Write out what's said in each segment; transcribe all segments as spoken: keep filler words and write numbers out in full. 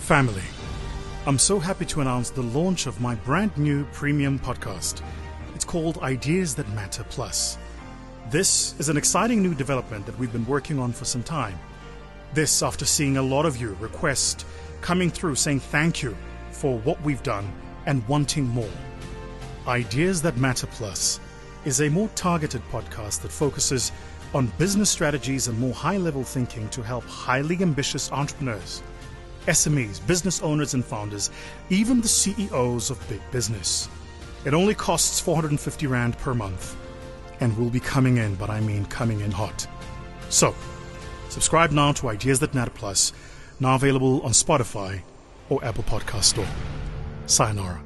Family, I'm so happy to announce the launch of my brand new premium podcast. It's called Ideas That Matter Plus. This is an exciting new development that we've been working on for some time. This after seeing a lot of you request coming through saying thank you for what we've done and wanting more. Ideas That Matter Plus is a more targeted podcast that focuses on business strategies and more high-level thinking to help highly ambitious entrepreneurs, S M Es, business owners and founders, even the C E Os of big business. It only costs four hundred fifty rand per month and will be coming in, but I mean coming in hot. So, subscribe now to Ideas That Matter Plus, now available on Spotify or Apple Podcast Store. Sayonara.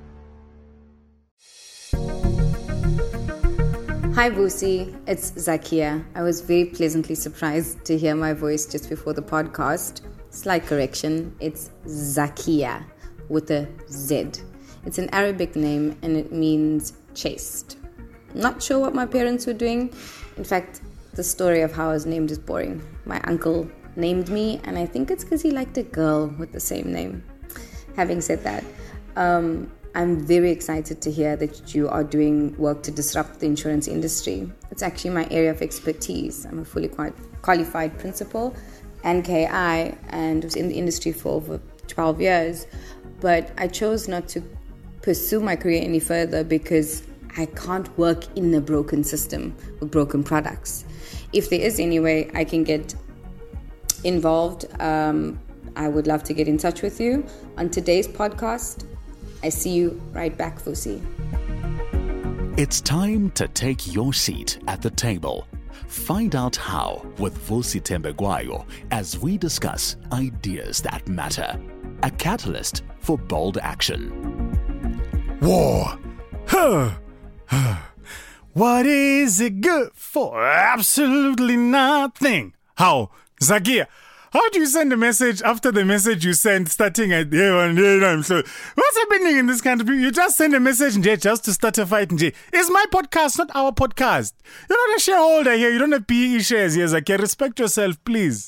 Hi Vusi, it's Zakia. I was very pleasantly surprised to hear my voice just before the podcast. Slight correction, it's Zakia with a Z. It's an Arabic name and it means chaste. Not sure what my parents were doing. In fact, the story of how I was named is boring. My uncle named me and I think it's because he liked a girl with the same name. Having said that, um, I'm very excited to hear that you are doing work to disrupt the insurance industry. It's actually my area of expertise. I'm a fully qualified principal and K I and was in the industry for over twelve years. But I chose not to pursue my career any further because I can't work in a broken system with broken products. If there is any way I can get involved, um, I would love to get in touch with you. On today's podcast, I see you right back, Vusi. It's time to take your seat at the table. Find out how with Vusi Tembegwayo as we discuss ideas that matter. A catalyst for bold action. War. Huh. What is it good for? Absolutely nothing. How? Zakia, how do you send a message after the message you sent starting at yeah, one, yeah, so what's happening in this country? You just send a message and just to start a fight. It's my podcast, not our podcast. You're not a shareholder here. You don't have P E shares here, Zakia. Respect yourself, please.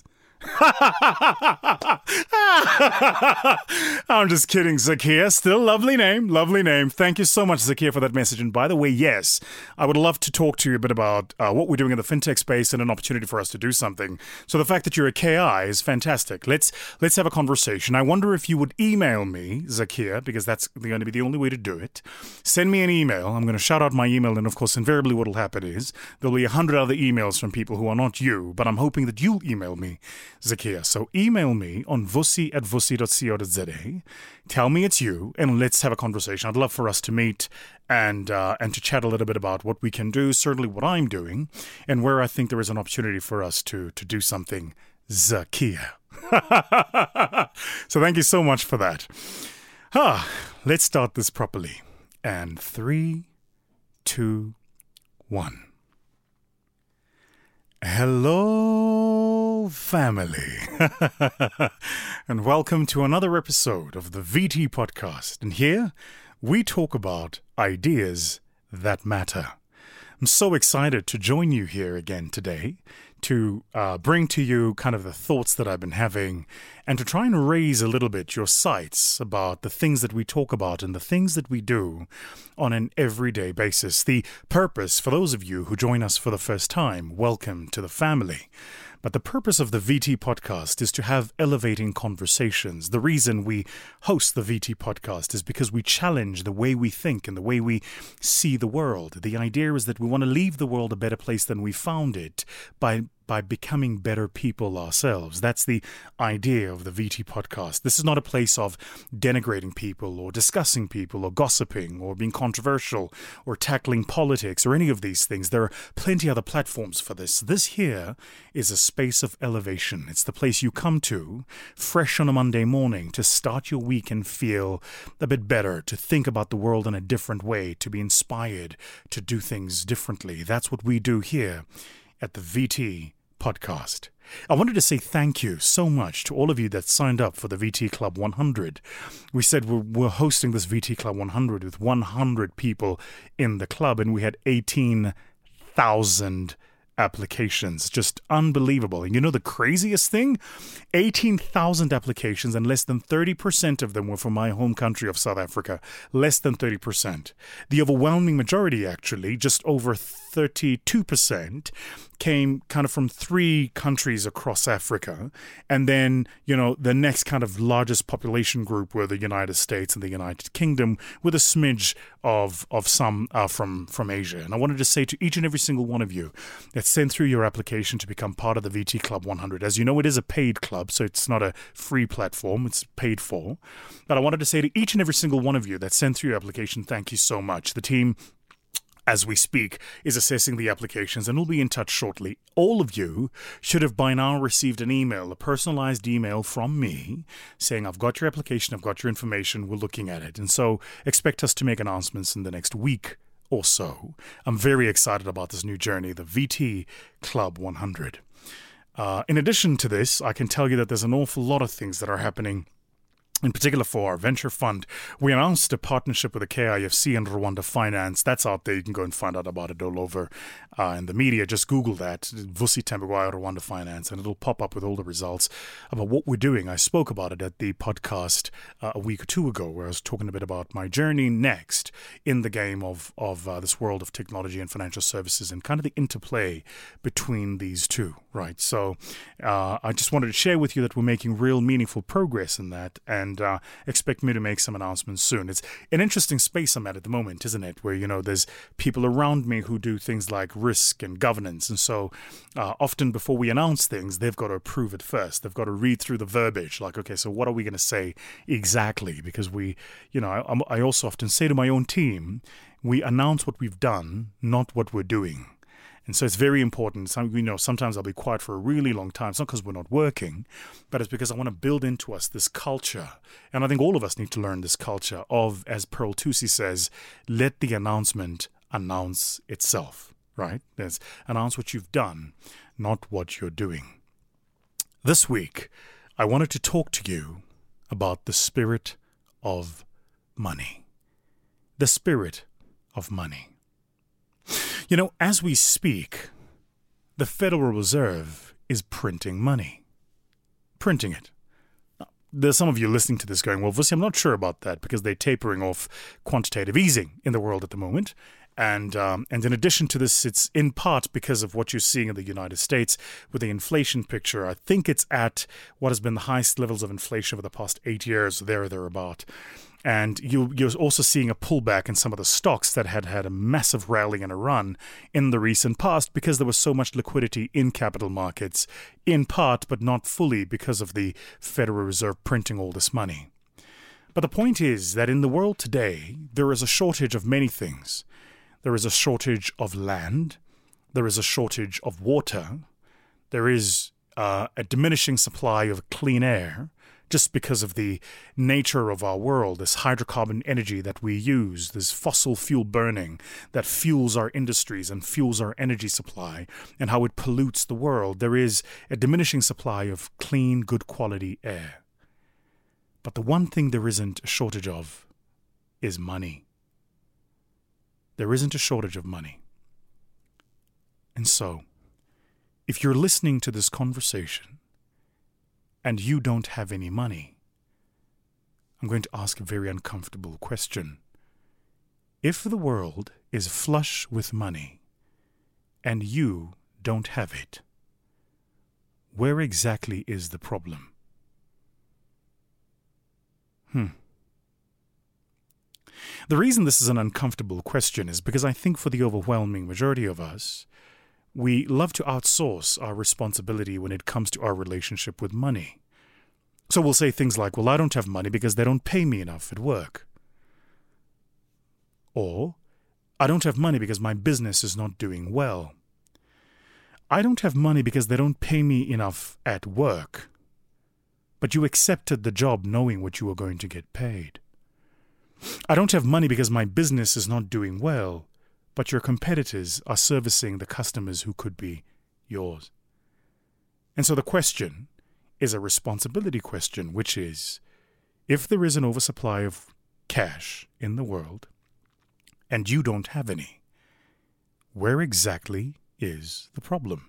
I'm just kidding, Zakia. Still lovely name, lovely name. Thank you so much, Zakia, for that message. And by the way, yes, I would love to talk to you a bit about uh, what we're doing in the fintech space and an opportunity for us to do something. So the fact that you're a K I is fantastic. Let's let's have a conversation. I wonder if you would email me, Zakia, because that's going to be the only way to do it. Send me an email. I'm going to shout out my email, and of course, invariably what will happen is there'll be a hundred other emails from people who are not you, but I'm hoping that you'll email me, Zakia. So email me on vusi at vusi dot co dot za. Tell me it's you, and let's have a conversation. I'd love for us to meet and uh, and to chat a little bit about what we can do, certainly what I'm doing, and where I think there is an opportunity for us to to do something, Zakia. So thank you so much for that. Ah, let's start this properly. And three, two, one. Hello, family, and welcome to another episode of the V T Podcast. And here we talk about ideas that matter. I'm so excited to join you here again today to uh, bring to you kind of the thoughts that I've been having and to try and raise a little bit your sights about the things that we talk about and the things that we do on an everyday basis. The purpose, for those of you who join us for the first time, welcome to the family. But the purpose of the V T Podcast is to have elevating conversations. The reason we host the V T Podcast is because we challenge the way we think and the way we see the world. The idea is that we want to leave the world a better place than we found it by by becoming better people ourselves. That's the idea of the V T Podcast. This is not a place of denigrating people or discussing people or gossiping or being controversial or tackling politics or any of these things. There are plenty other platforms for this. This here is a space of elevation. It's the place you come to fresh on a Monday morning to start your week and feel a bit better, to think about the world in a different way, to be inspired to do things differently. That's what we do here at the V T Podcast. I wanted to say thank you so much to all of you that signed up for the V T Club one hundred. We said we're, we're hosting this V T Club one hundred with one hundred people in the club, and we had eighteen thousand applications. Just unbelievable. And you know the craziest thing? eighteen thousand applications, and less than thirty percent of them were from my home country of South Africa. Less than thirty percent. The overwhelming majority, actually, just over thirty-two percent, came kind of from three countries across Africa. And then, you know, the next kind of largest population group were the United States and the United Kingdom, with a smidge of of some uh, from, from Asia. And I wanted to say to each and every single one of you that sent through your application to become part of the V T Club one hundred. As you know, it is a paid club, so it's not a free platform. It's paid for. But I wanted to say to each and every single one of you that sent through your application, thank you so much. The team, as we speak, is assessing the applications and we'll be in touch shortly. All of you should have by now received an email, a personalized email from me saying, I've got your application, I've got your information, we're looking at it. And so expect us to make announcements in the next week or so. I'm very excited about this new journey, the V T Club one hundred. Uh, in addition to this, I can tell you that there's an awful lot of things that are happening. In particular, for our venture fund, we announced a partnership with the K I F C and Rwanda Finance. That's out there. You can go and find out about it all over uh, in the media. Just Google that, Vusi Tembegwayo Rwanda Finance, and it'll pop up with all the results about what we're doing. I spoke about it at the podcast uh, a week or two ago, where I was talking a bit about my journey next in the game of, of uh, this world of technology and financial services and kind of the interplay between these two, right? So uh, I just wanted to share with you that we're making real meaningful progress in that, and And uh, expect me to make some announcements soon. It's an interesting space I'm at at the moment, isn't it? Where, you know, there's people around me who do things like risk and governance. And so uh, often before we announce things, they've got to approve it first. They've got to read through the verbiage. Like, okay, so what are we going to say exactly? Because we, you know, I, I also often say to my own team, we announce what we've done, not what we're doing. And so it's very important. Some, you know, sometimes I'll be quiet for a really long time. It's not because we're not working, but it's because I want to build into us this culture. And I think all of us need to learn this culture of, as Pearl Tusi says, let the announcement announce itself, right? There's announce what you've done, not what you're doing. This week, I wanted to talk to you about the spirit of money. The spirit of money. You know, as we speak, the Federal Reserve is printing money. Printing it. Now, there's some of you listening to this going, well, Vusi, I'm not sure about that because they're tapering off quantitative easing in the world at the moment. And um, and in addition to this, it's in part because of what you're seeing in the United States with the inflation picture. I think it's at what has been the highest levels of inflation over the past eight years, there or thereabout. And you, you're also seeing a pullback in some of the stocks that had had a massive rally and a run in the recent past because there was so much liquidity in capital markets, in part, but not fully, because of the Federal Reserve printing all this money. But the point is that in the world today, there is a shortage of many things. There is a shortage of land. There is a shortage of water. There is uh, a diminishing supply of clean air, just because of the nature of our world, this hydrocarbon energy that we use, this fossil fuel burning that fuels our industries and fuels our energy supply, and how it pollutes the world. There is a diminishing supply of clean, good quality air. But the one thing there isn't a shortage of is money. There isn't a shortage of money. And so, if you're listening to this conversation, and you don't have any money, I'm going to ask a very uncomfortable question. If the world is flush with money, and you don't have it, where exactly is the problem? Hmm. The reason this is an uncomfortable question is because I think for the overwhelming majority of us, we love to outsource our responsibility when it comes to our relationship with money. So we'll say things like, well, I don't have money because they don't pay me enough at work. Or, I don't have money because my business is not doing well. I don't have money because they don't pay me enough at work. But you accepted the job knowing what you were going to get paid. I don't have money because my business is not doing well, but your competitors are servicing the customers who could be yours. And so the question is a responsibility question, which is, if there is an oversupply of cash in the world, and you don't have any, where exactly is the problem?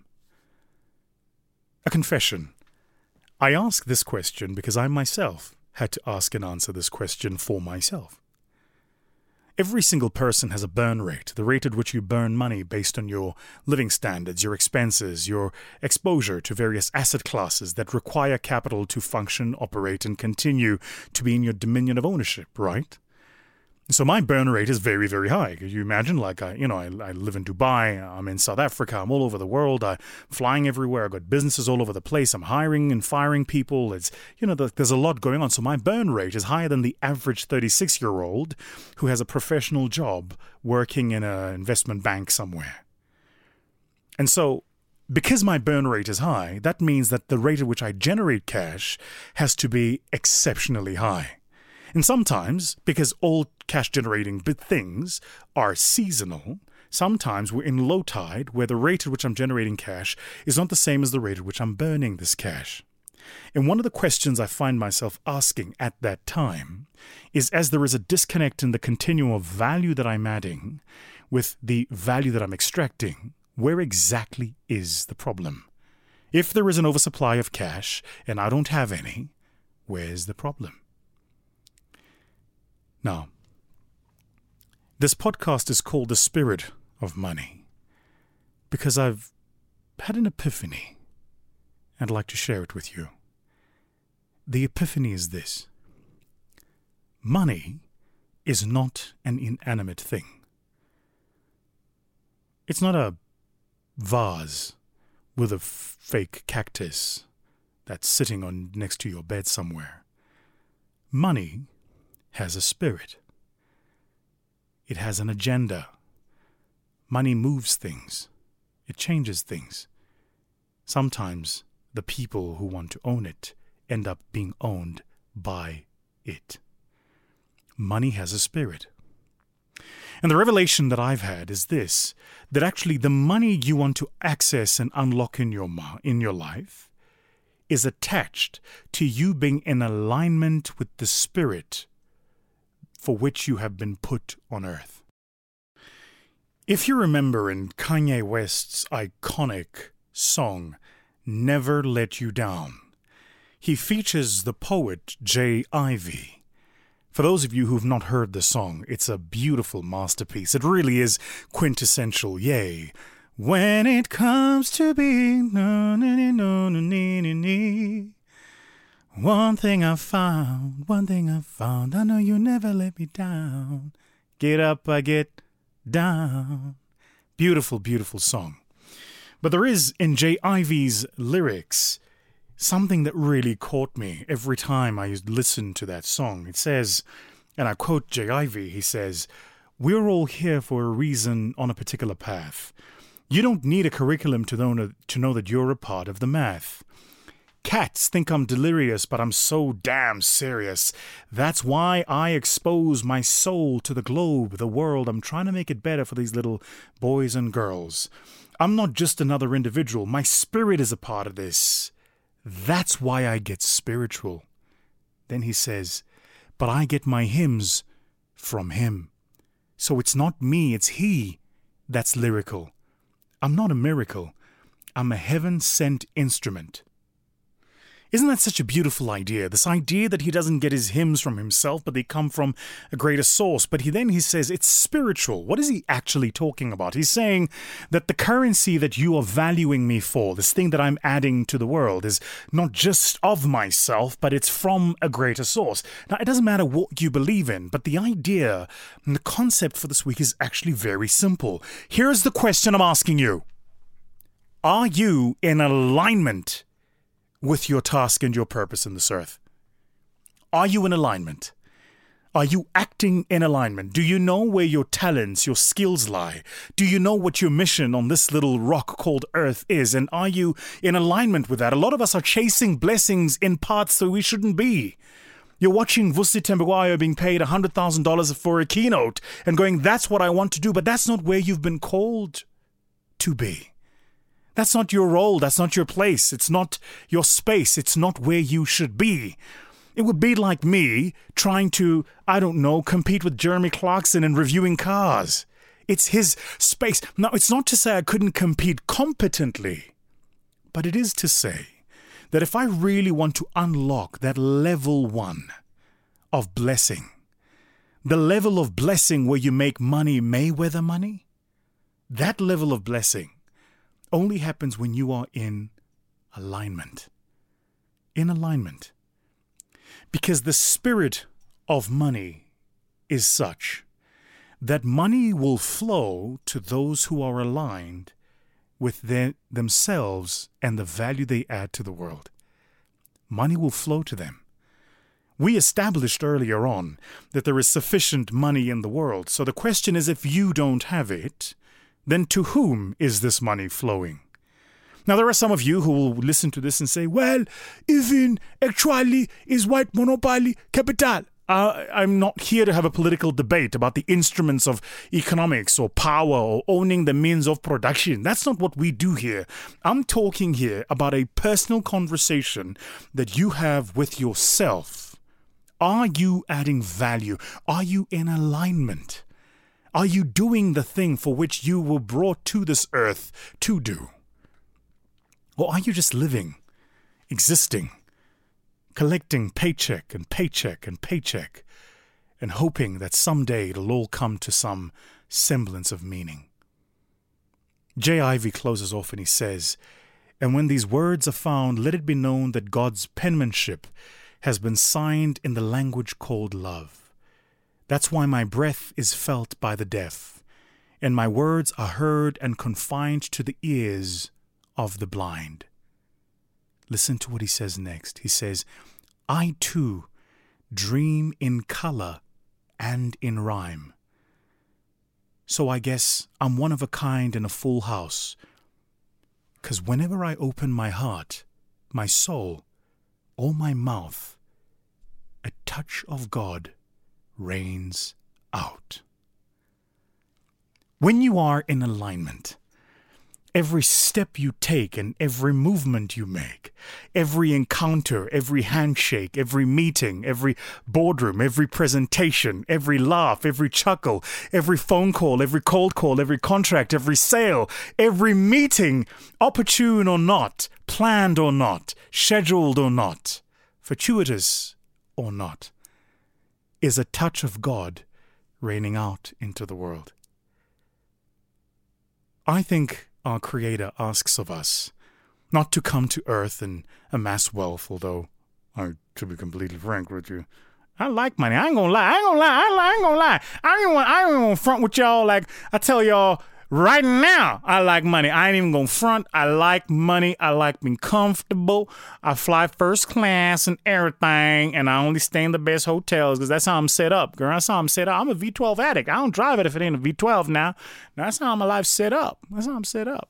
A confession. I ask this question because I myself had to ask and answer this question for myself. Every single person has a burn rate, the rate at which you burn money based on your living standards, your expenses, your exposure to various asset classes that require capital to function, operate, and continue to be in your dominion of ownership, right? So my burn rate is very, very high. Could you imagine? Like, I, you know, I, I live in Dubai, I'm in South Africa, I'm all over the world, I'm flying everywhere, I've got businesses all over the place, I'm hiring and firing people. It's, you know, the, there's a lot going on. So my burn rate is higher than the average thirty-six-year-old who has a professional job working in an investment bank somewhere. And so, because my burn rate is high, that means that the rate at which I generate cash has to be exceptionally high. And sometimes, because all cash-generating things are seasonal, sometimes we're in low tide where the rate at which I'm generating cash is not the same as the rate at which I'm burning this cash. And one of the questions I find myself asking at that time is, as there is a disconnect in the continuum of value that I'm adding with the value that I'm extracting, where exactly is the problem? If there is an oversupply of cash and I don't have any, where's the problem? Now, this podcast is called The Spirit of Money because I've had an epiphany and I'd like to share it with you. The epiphany is this. Money is not an inanimate thing. It's not a vase with a f- fake cactus that's sitting on next to your bed somewhere. Money has a spirit. It has an agenda. Money moves things. It changes things. Sometimes the people who want to own it end up being owned by it. Money has a spirit. And the revelation that I've had is this, that actually the money you want to access and unlock in your ma- in your life is attached to you being in alignment with the spirit for which you have been put on earth. If you remember in Kanye West's iconic song, Never Let You Down, he features the poet J. Ivy. For those of you who've not heard the song, it's a beautiful masterpiece. It really is quintessential, yay. When it comes to being no, no, no, no, no, no, no. One thing I found, one thing I found, I know you never let me down. Get up, I get down. Beautiful, beautiful song. But there is, in J. Ivy's lyrics, something that really caught me every time I listen to that song. It says, and I quote J. Ivy, he says, "We're all here for a reason on a particular path. You don't need a curriculum to know, to know that you're a part of the math. Cats think I'm delirious, but I'm so damn serious. That's why I expose my soul to the globe, the world. I'm trying to make it better for these little boys and girls. I'm not just another individual. My spirit is a part of this. That's why I get spiritual." Then he says, "But I get my hymns from him. So it's not me, it's he that's lyrical. I'm not a miracle. I'm a heaven-sent instrument." Isn't that such a beautiful idea? This idea that he doesn't get his hymns from himself, but they come from a greater source. But he then he says it's spiritual. What is he actually talking about? He's saying that the currency that you are valuing me for, this thing that I'm adding to the world, is not just of myself, but it's from a greater source. Now, it doesn't matter what you believe in, but the idea and the concept for this week is actually very simple. Here's the question I'm asking you. Are you in alignment with your task and your purpose in this earth? Are you in alignment? Are you acting in alignment? Do you know where your talents, your skills lie? Do you know what your mission on this little rock called earth is? And are you in alignment with that? A lot of us are chasing blessings in paths that we shouldn't be. You're watching Vusi Tembegwayo being paid one hundred thousand dollars for a keynote and going, that's what I want to do, but that's not where you've been called to be. That's not your role. That's not your place. It's not your space. It's not where you should be. It would be like me trying to, I don't know, compete with Jeremy Clarkson in reviewing cars. It's his space. Now, it's not to say I couldn't compete competently, but it is to say that if I really want to unlock that level one of blessing, the level of blessing where you make money Mayweather money, that level of blessing only happens when you are in alignment. In alignment. Because the spirit of money is such that money will flow to those who are aligned with their, themselves and the value they add to the world. Money will flow to them. We established earlier on that there is sufficient money in the world. So the question is, if you don't have it, then to whom is this money flowing? Now, there are some of you who will listen to this and say, well, even actually is white monopoly capital. Uh, I'm not here to have a political debate about the instruments of economics or power or owning the means of production. That's not what we do here. I'm talking here about a personal conversation that you have with yourself. Are you adding value? Are you in alignment? Are you doing the thing for which you were brought to this earth to do? Or are you just living, existing, collecting paycheck and paycheck and paycheck, and hoping that someday it'll all come to some semblance of meaning? J. Ivy closes off and he says, "And when these words are found, let it be known that God's penmanship has been signed in the language called love. That's why my breath is felt by the deaf, and my words are heard and confined to the ears of the blind." Listen to what he says next. He says, "I too dream in color and in rhyme. So I guess I'm one of a kind in a full house, 'cause whenever I open my heart, my soul, or my mouth, a touch of God rains out." When you are in alignment, every step you take and every movement you make, every encounter, every handshake, every meeting, every boardroom, every presentation, every laugh, every chuckle, every phone call, every cold call, every contract, every sale, every meeting, opportune or not, planned or not, scheduled or not, fortuitous or not, is a touch of God raining out into the world. I think our Creator asks of us not to come to earth and amass wealth, although, I, to be completely frank with you, I like money. I ain't gonna lie. I ain't gonna lie. I, I ain't gonna lie. I ain't want. I ain't gonna front with y'all. Like I tell y'all right now, I like money. I ain't even gonna front. I like money. I like being comfortable. I fly first class and everything, and I only stay in the best hotels because that's how I'm set up, girl. That's how I'm set up. I'm a V twelve addict. I don't drive it if it ain't a V twelve now. That's how my life's set up. That's how I'm set up.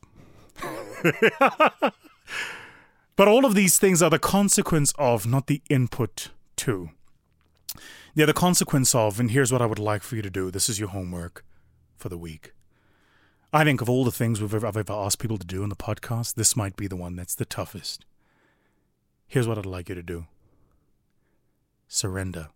But all of these things are the consequence of, not the input to. They're the consequence of, and here's what I would like for you to do. This is your homework for the week. I think of all the things we've ever, I've ever asked people to do in the podcast, this might be the one that's the toughest. Here's what I'd like you to do. Surrender.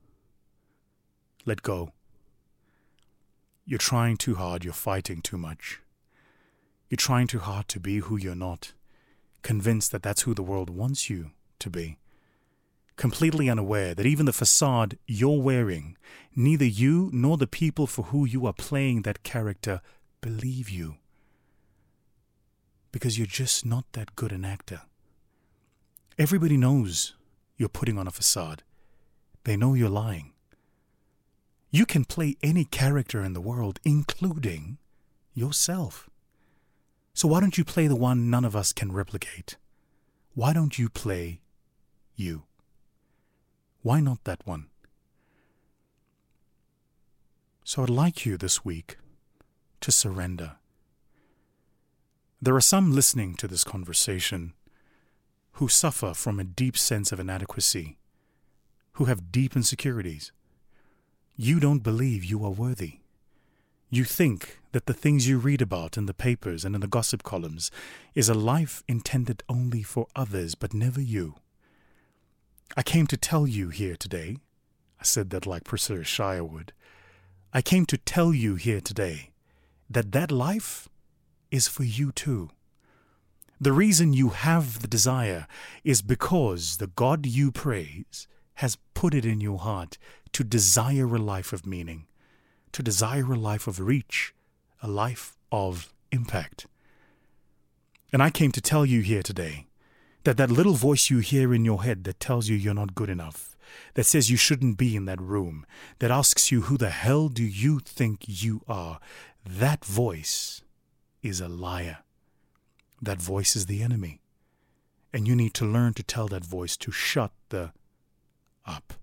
Let go. You're trying too hard. You're fighting too much. You're trying too hard to be who you're not, convinced that that's who the world wants you to be, completely unaware that even the facade you're wearing, neither you nor the people for who you are playing that character believe you, because you're just not that good an actor. Everybody knows you're putting on a facade. They know you're lying. You can play any character in the world, including yourself. So why don't you play the one none of us can replicate? Why don't you play you? Why not that one? So I'd like you this week to surrender. There are some listening to this conversation who suffer from a deep sense of inadequacy, who have deep insecurities. You don't believe you are worthy. You think that the things you read about in the papers and in the gossip columns is a life intended only for others, but never you. I came to tell you here today, I said that like Priscilla Shirewood, I came to tell you here today that that life is for you too. The reason you have the desire is because the God you praise has put it in your heart to desire a life of meaning, to desire a life of reach, a life of impact. And I came to tell you here today that that little voice you hear in your head that tells you you're not good enough, that says you shouldn't be in that room, that asks you, who the hell do you think you are? That voice is a liar. That voice is the enemy. And you need to learn to tell that voice to shut the up.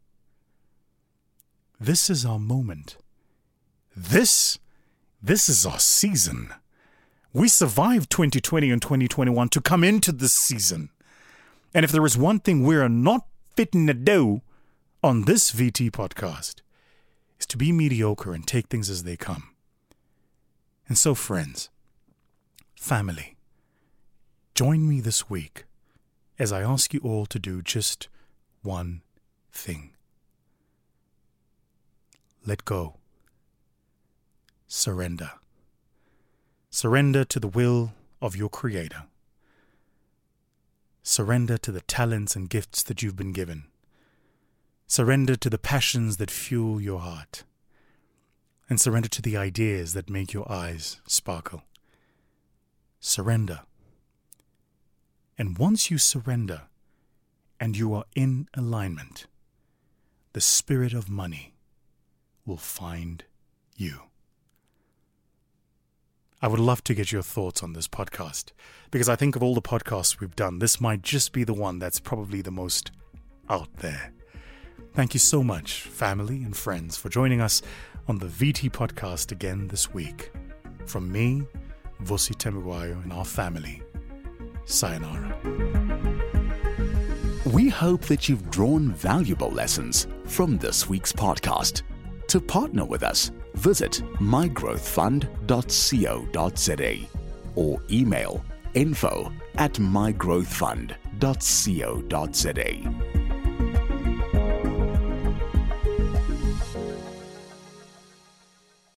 This is our moment. This, this is our season. We survived twenty twenty and twenty twenty-one to come into this season. And if there is one thing we're not fitting to do on this V T podcast, is to be mediocre and take things as they come. And so, friends, family, join me this week as I ask you all to do just one thing. Let go. Surrender. Surrender to the will of your Creator. Surrender to the talents and gifts that you've been given. Surrender to the passions that fuel your heart. And surrender to the ideas that make your eyes sparkle. Surrender. And once you surrender and you are in alignment, the spirit of money will find you. I would love to get your thoughts on this podcast, because I think of all the podcasts we've done, this might just be the one that's probably the most out there. Thank you so much, family and friends, for joining us on the V T podcast again this week. From me, Vusi Temegwayo, and our family, sayonara. We hope that you've drawn valuable lessons from this week's podcast. To partner with us, visit my growth fund dot co dot za or email info at my growth fund dot co dot za.